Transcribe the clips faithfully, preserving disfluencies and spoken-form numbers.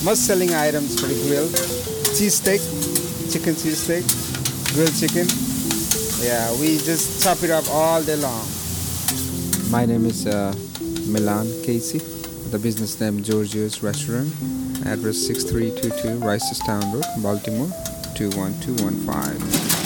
most selling items for the grill. Cheese steak, chicken cheese steak, grilled chicken. Yeah, we just chop it up all day long. My name is uh, Milan Casey. The business name Giorgio's Restaurant. Address six three two two Ricestown Road, Baltimore, two one two one five.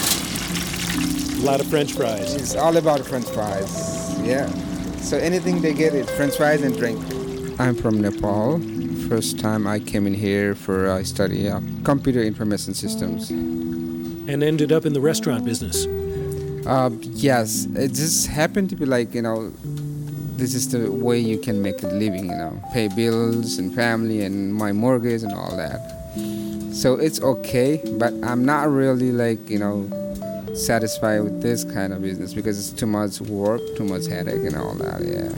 A lot of French fries. It's all about French fries. Yeah. So anything they get is French fries and drink. I'm from Nepal. First time I came in here for uh, study uh, computer information systems. And ended up in the restaurant business. Uh, yes, it just happened to be like, you know, this is the way you can make a living, you know, pay bills and family and my mortgage and all that. So it's okay, but I'm not really like, you know, satisfied with this kind of business because it's too much work, too much headache and all that, yeah.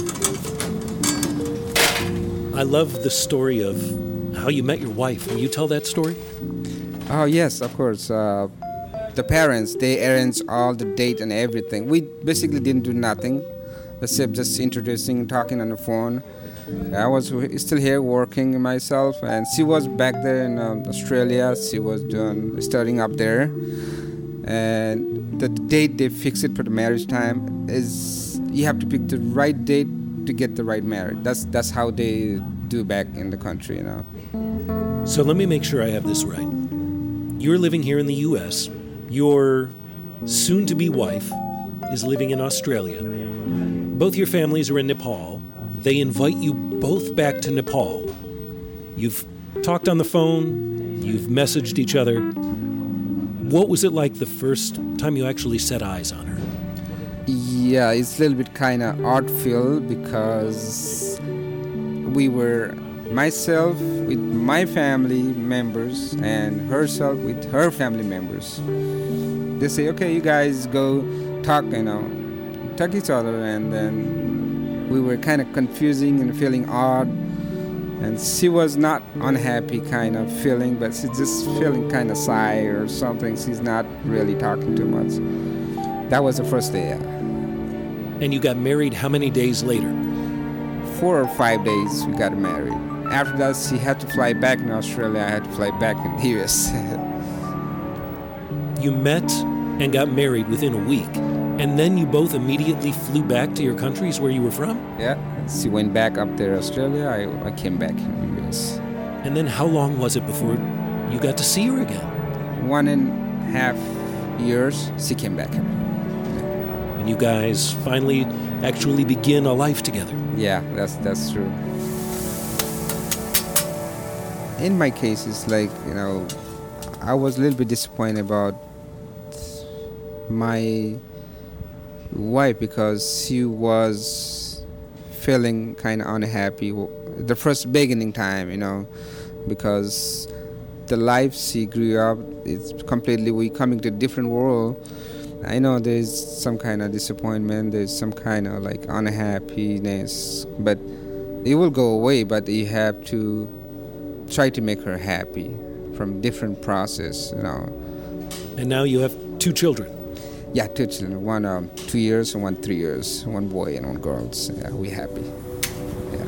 I love the story of how you met your wife. Will you tell that story? Oh, yes, of course. Uh, the parents, they arranged all the date and everything. We basically didn't do nothing except just introducing, talking on the phone. I was still here working myself, and she was back there in um, Australia. She was doing studying up there. And the date they fix it for the marriage time is you have to pick the right date to get the right marriage. That's that's how they do back in the country, you know. So let me make sure I have this right. You're living here in the U S. Your soon-to-be wife is living in Australia. Both your families are in Nepal. They invite you both back to Nepal. You've talked on the phone. You've messaged each other. What was it like the first time you actually set eyes on her? Yeah, it's a little bit kind of odd feel because we were myself with my family members and herself with her family members. They say, okay, you guys go talk, you know, talk each other, and then we were kind of confusing and feeling odd. And she was not unhappy kind of feeling, but she's just feeling kind of shy or something. She's not really talking too much. That was the first day, yeah. And you got married how many days later? Four or five days we got married. After that, she had to fly back in Australia. I had to fly back in the U S. You met and got married within a week, and then you both immediately flew back to your countries where you were from? Yeah, she went back up there, Australia. I, I came back in the U S. And then how long was it before you got to see her again? One and a half years, she came back. And you guys finally actually begin a life together. Yeah, that's that's true. In my case, it's like, you know, I was a little bit disappointed about my wife because she was feeling kind of unhappy the first beginning time, you know, because the life she grew up, it's completely, we coming to a different world. I know there's some kind of disappointment, there's some kind of like unhappiness, but it will go away, but you have to try to make her happy from different process, you know. And now you have two children. Yeah, two children. One um, two years and one three years. One boy and one girl. So, yeah, we happy. Yeah.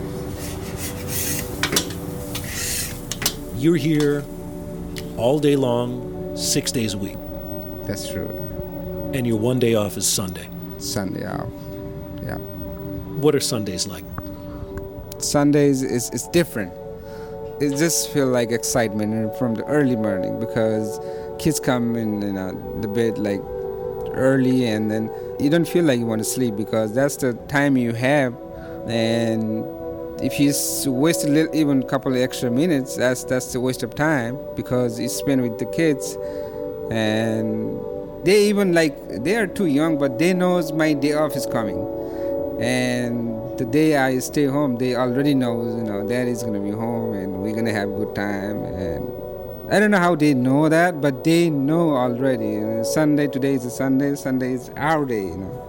You're here all day long, six days a week. That's true. And your one day off is Sunday. Sunday off. Yeah. What are Sundays like? Sundays is it's different. It just feel like excitement from the early morning because kids come in, you know, the bed like early, and then you don't feel like you want to sleep because that's the time you have. And if you waste a little, even a couple of extra minutes, that's that's the waste of time because you spend with the kids. And they even like, they are too young, but they knows my day off is coming. And the day I stay home, they already know, you know, Daddy's gonna be home and we're gonna have a good time. And I don't know how they know that, but they know already. You know, Sunday, today is a Sunday, Sunday is our day, you know.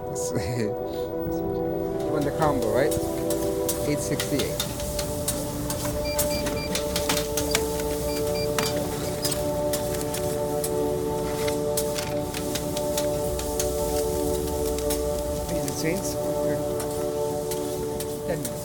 You want the combo, right? eight sixty-eight. Change ten minutes.